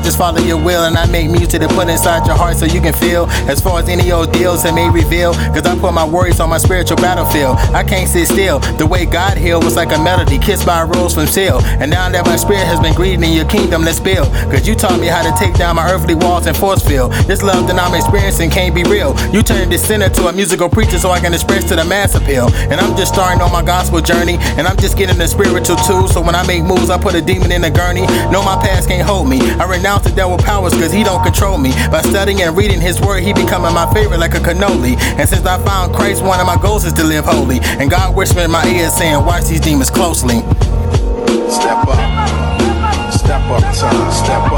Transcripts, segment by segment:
just follow your will, and I make music to put inside your heart so you can feel. As far as any old deals that may reveal, cause I put my worries on my spiritual battlefield. I can't sit still. The way God healed was like a melody kissed by a rose from seal. And now that my spirit has been greeted in your kingdom, let's build. Cause you taught me how to take down my earthly walls and force field. This love that I'm experiencing can't be real. You turned this sinner to a musical preacher so I can express to the mass appeal. And I'm just starting on my gospel journey, and I'm just getting the spiritual too. So when I make moves, I put a demon in a gurney. No, my past can't hold me. I renounce the devil powers cause he don't control me. By studying and reading his word, he becoming my favorite like a cannoli. And since I found Christ, one of my goals is to live holy. And God whispered in my ear saying, watch these demons closely. Step up time, step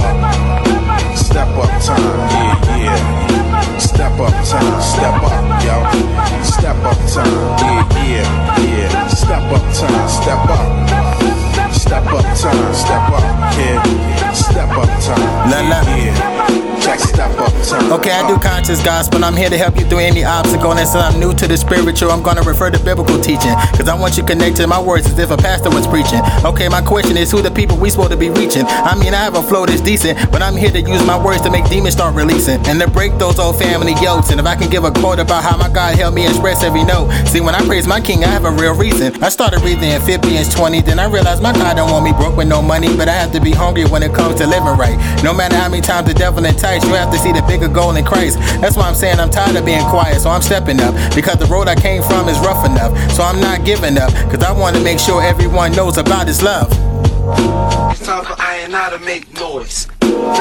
up time, yeah. Step up time, step up, yo. Step up time, yeah. Step up time, step up. Step up time, step up, kid. Step up time, yeah. Step up time. Okay, I do conscious gospel. I'm here to help you through any obstacle. And since I'm new to the spiritual, I'm gonna refer to biblical teaching, cause I want you connected to my words as if a pastor was preaching. Okay, my question is, who the people we supposed to be reaching? I mean, I have a flow that's decent, but I'm here to use my words to make demons start releasing, and to break those old family yokes. And if I can give a quote about how my God helped me express every note. See, when I praise my king, I have a real reason. I started reading in Philippians 20, then I realized my God don't want me broke with no money, but I have to be hungry when it comes to living right. No matter how many times the devil entice, you have to see the bigger goal in Christ. That's why I'm saying I'm tired of being quiet, so I'm stepping up, because the road I came from is rough enough. So I'm not giving up, cause I want to make sure everyone knows about his love. It's time for I and I to make noise.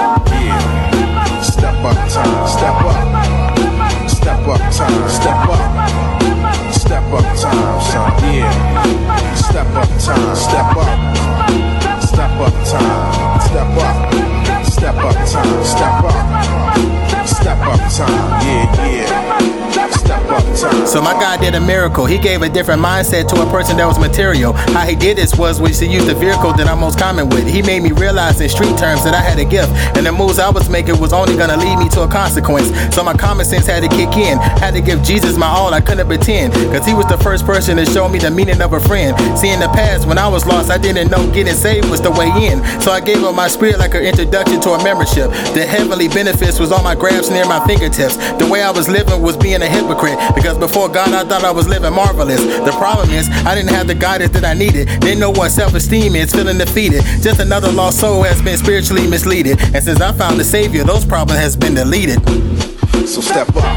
Yeah. Step up time, step up. Step up time, step up. Step up time, son, yeah. Step up time, step up. Step up time, step up. Step up time, step up. Step up time, yeah. Step up time. So my God did a miracle. He gave a different mindset to a person that was material. How he did this was to use the vehicle that I'm most common with. He made me realize in street terms that I had a gift, and the moves I was making was only gonna lead me to a consequence. So my common sense had to kick in. Had to give Jesus my all, I couldn't pretend, cause he was the first person to show me the meaning of a friend. See, in the past when I was lost, I didn't know getting saved was the way in. So I gave up my spirit like an introduction to a membership. The heavenly benefits was on my grabs near my fingertips. The way I was living was being a hypocrite, because before God I thought I was living marvelous. The problem is I didn't have the guidance that I needed. Didn't know what self-esteem is, feeling defeated. Just another lost soul has been spiritually misleaded. And since I found the Savior, those problems has been deleted. So step up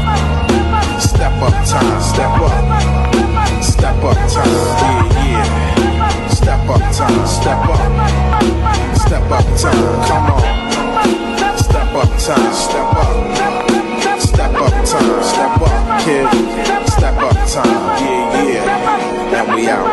time, step up. Step up time, yeah. Step up time, step up. Step up time, come on. Step up time, step up. Step up time, step up, kid. Step up time, yeah. And we out.